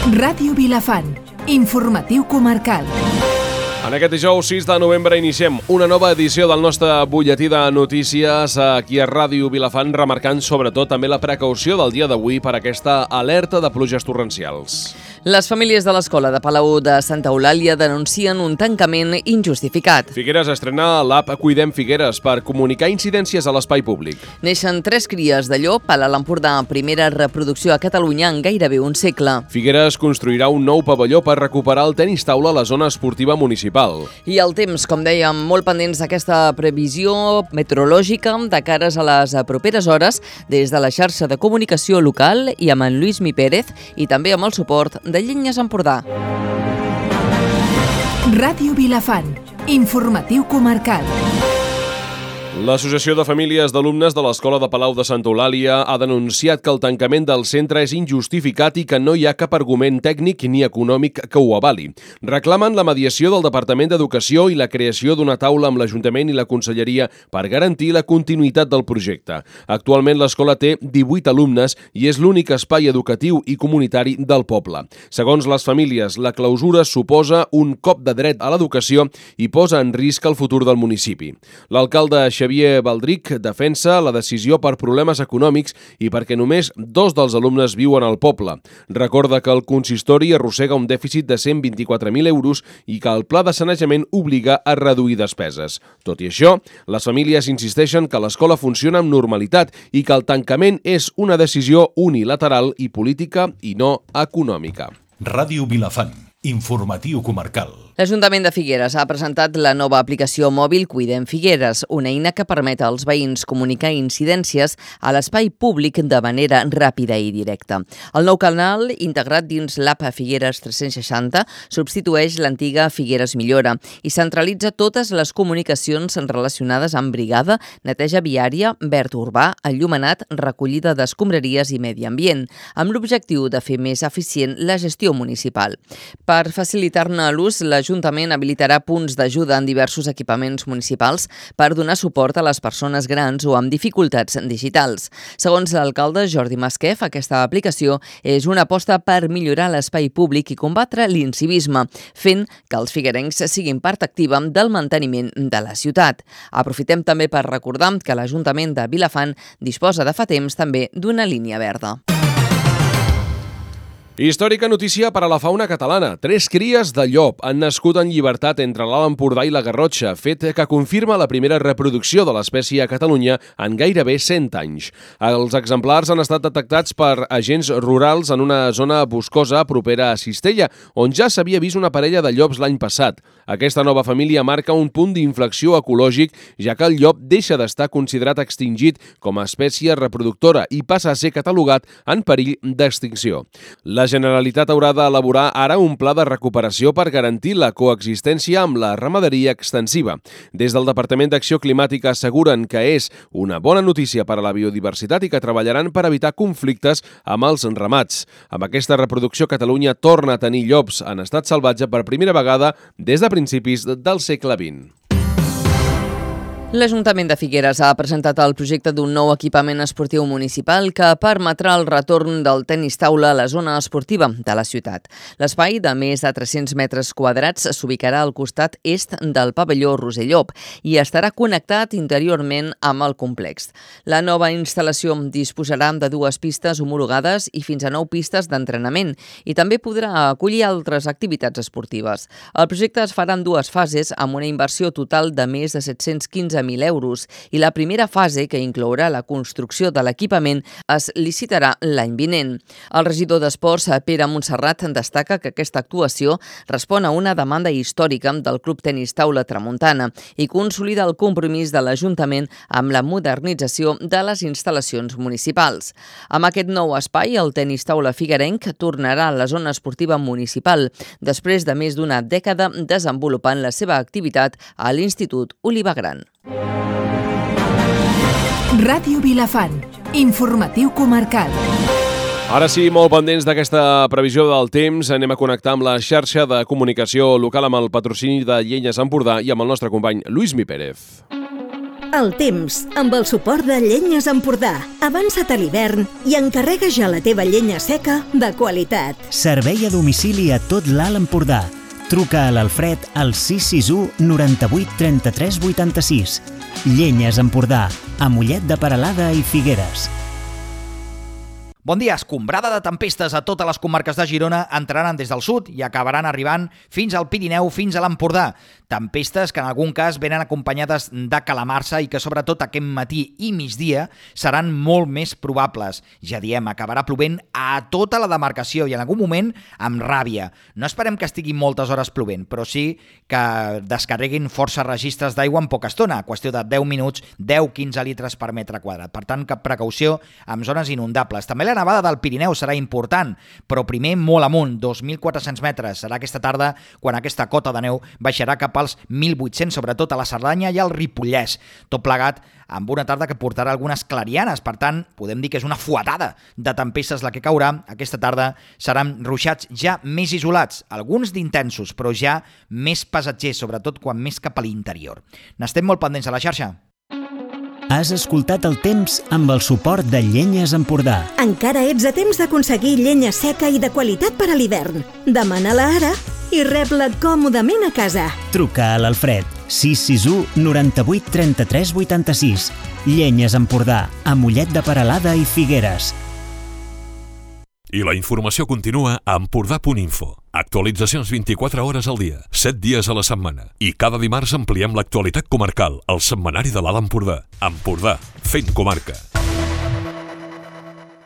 Ràdio Vilafant, informatiu comarcal. En aquest dijous 6 de novembre iniciem una nova edició del nostre butlletí de notícies aquí a Ràdio Vilafant, remarcant sobretot també la precaució del dia d'avui per aquesta alerta de pluges torrencials. Les famílies de l'escola de Palau de Santa Eulàlia denuncien un tancament injustificat. Figueres estrena l'app Cuidem Figueres per comunicar incidències a l'espai públic. Neixen 3 cries de llop a l'Alt Empordà, primera reproducció a Catalunya en gairebé un segle. Figueres construirà un nou pavelló per recuperar el tenis taula a la zona esportiva municipal. I el temps, com dèiem, molt pendents d'aquesta previsió meteorològica de cares a les properes hores des de la xarxa de comunicació local i amb en Lluís Mi Pérez i també amb el suport de Llenyes Empordà. Ràdio Vilafant, informatiu comarcal. L'Associació de Famílies d'Alumnes de l'Escola de Palau de Santa Eulàlia ha denunciat que el tancament del centre és injustificat i que no hi ha cap argument tècnic ni econòmic que ho avali. Reclamen la mediació del Departament d'Educació i la creació d'una taula amb l'Ajuntament i la Conselleria per garantir la continuïtat del projecte. Actualment l'escola té 18 alumnes i és l'únic espai educatiu i comunitari del poble. Segons les famílies, la clausura suposa un cop de dret a l'educació i posa en risc el futur del municipi. L'alcalde Xavier Baldric defensa la decisió per problemes econòmics i perquè només 2 dels alumnes viuen al poble. Recorda que el consistori arrossega un dèficit de 124.000 euros i que el pla de sanejament obliga a reduir despeses. Tot i això, les famílies insisteixen que l'escola funciona amb normalitat i que el tancament és una decisió unilateral i política i no econòmica. Ràdio Vilafant, informatiu comarcal. L'Ajuntament de Figueres ha presentat la nova aplicació mòbil Cuidem Figueres, una eina que permet als veïns comunicar incidències a l'espai públic de manera ràpida i directa. El nou canal, integrat dins l'app Figueres 360, substitueix l'antiga Figueres Millora i centralitza totes les comunicacions relacionades amb brigada, neteja viària, verd urbà, enllumenat, recollida d'escombraries i medi ambient, amb l'objectiu de fer més eficient la gestió municipal. Per facilitar-ne l'ús, l'Ajuntament habilitarà punts d'ajuda en diversos equipaments municipals per donar suport a les persones grans o amb dificultats digitals. Segons l'alcalde Jordi Masquef, aquesta aplicació és una aposta per millorar l'espai públic i combatre l'incivisme, fent que els figuerencs siguin part activa del manteniment de la ciutat. Aprofitem també per recordar que l'Ajuntament de Vilafant disposa de fa temps també d'una línia verda. Històrica notícia per a la fauna catalana. 3 cries de llop han nascut en llibertat entre l'Alt Empordà i la Garrotxa, fet que confirma la primera reproducció de l'espècie a Catalunya en gairebé 100 anys. Els exemplars han estat detectats per agents rurals en una zona boscosa propera a Cistella, on ja s'havia vist una parella de llops l'any passat. Aquesta nova família marca un punt d'inflexió ecològic, ja que el llop deixa d'estar considerat extingit com a espècie reproductora i passa a ser catalogat en perill d'extinció. La Generalitat haurà d'elaborar ara un pla de recuperació per garantir la coexistència amb la ramaderia extensiva. Des del Departament d'Acció Climàtica asseguren que és una bona notícia per a la biodiversitat i que treballaran per evitar conflictes amb els ramats. Amb aquesta reproducció, Catalunya torna a tenir llops en estat salvatge per primera vegada des de principis del segle XX. L'Ajuntament de Figueres ha presentat el projecte d'un nou equipament esportiu municipal que permetrà el retorn del tenis taula a la zona esportiva de la ciutat. L'espai, de més de 300 metres quadrats, s'ubicarà al costat est del pavelló Rosellop i estarà connectat interiorment amb el complex. La nova instal·lació disposarà de 2 pistes homologades i fins a 9 pistes d'entrenament i també podrà acollir altres activitats esportives. El projecte es farà en 2 fases amb una inversió total de més de 715.000 euros i la primera fase, que inclourà la construcció de l'equipament, es licitarà l'any vinent. El regidor d'Esports, Pere Montserrat, destaca que aquesta actuació respon a una demanda històrica del Club Tenis Taula Tramuntana i consolida el compromís de l'Ajuntament amb la modernització de les instal·lacions municipals. Amb aquest nou espai, el tenis taula figuerenc tornarà a la zona esportiva municipal, després de més d'una dècada desenvolupant la seva activitat a l'Institut Oliva Gran. Ràdio Vilafant, informatiu comarcal. Ara sí, molt pendents d'aquesta previsió del temps, anem a connectar amb la xarxa de comunicació local amb el patrocini de Llenyes Empordà i amb el nostre company Lluís Mi Pérez. El temps, amb el suport de Llenyes Empordà. Avança't a l'hivern i encarrega ja la teva llenya seca de qualitat. Servei a domicili a tot l'Alt Empordà. Truca a l'Alfred al 661 98 33 86. Llenyes Empordà, a Mollet de Peralada i Figueres. Bon dia. Escombrada de tempestes a totes les comarques de Girona entraran des del sud i acabaran arribant fins al Pirineu, fins a l'Empordà. Tempestes que en algun cas venen acompanyades de calamarsa i que sobretot aquest matí i migdia seran molt més probables. Ja diem, acabarà plovent a tota la demarcació i en algun moment amb ràbia. No esperem que estigui moltes hores plovent, però sí que descarreguin força registres d'aigua en poca estona, qüestió de 10 minuts, 10-15 litres per metre quadrat. Per tant, cap precaució amb zones inundables. També la nevada del Pirineu serà important, però primer molt amunt, 2.400 metres. Serà aquesta tarda quan aquesta cota de neu baixarà cap als 1.800, sobretot a la Cerdanya i al Ripollès. Tot plegat amb una tarda que portarà algunes clarianes. Per tant, podem dir que és una fuetada de tempestes la que caurà. Aquesta tarda seran ruixats ja més isolats, alguns d'intensos, però ja més passatgers, sobretot quan més cap a l'interior. N'estem molt pendents a la xarxa. Has escoltat el temps amb el suport de Llenyes Empordà. Encara ets a temps d'aconseguir llenya seca i de qualitat per a l'hivern. Demana-la ara i rep-la còmodament a casa. Truca a l'Alfred 661 98 33 86. Llenyes Empordà, a Mollet de Peralada i Figueres. I la informació continua a empordà.info. Actualitzacions 24 hores al dia, 7 dies a la setmana. I cada dimarts ampliem l'actualitat comarcal, al setmanari de l'Alt Empordà. Empordà, fent comarca.